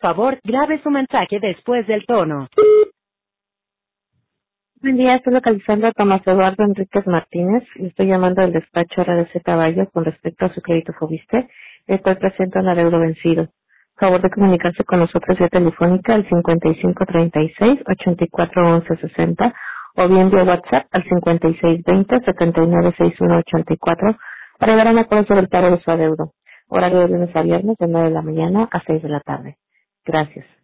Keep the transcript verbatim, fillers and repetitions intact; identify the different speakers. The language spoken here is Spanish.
Speaker 1: favor, grabe su mensaje después del tono.
Speaker 2: Buen día, estoy localizando a Tomás Eduardo Enríquez Martínez y estoy llamando del despacho R D C Caballo con respecto a su crédito Fobiste. Estoy presente en adeudo vencido. Favor de comunicarse con nosotros vía telefónica al cincuenta y cinco treinta y seis, ochenta y cuatro once sesenta o bien vía WhatsApp al cincuenta y seis veinte, setenta y nueve sesenta y uno ochenta y cuatro para dar un acuerdo sobre el pago de su adeudo. Horario de lunes a viernes de nueve de la mañana a seis de la tarde. Gracias.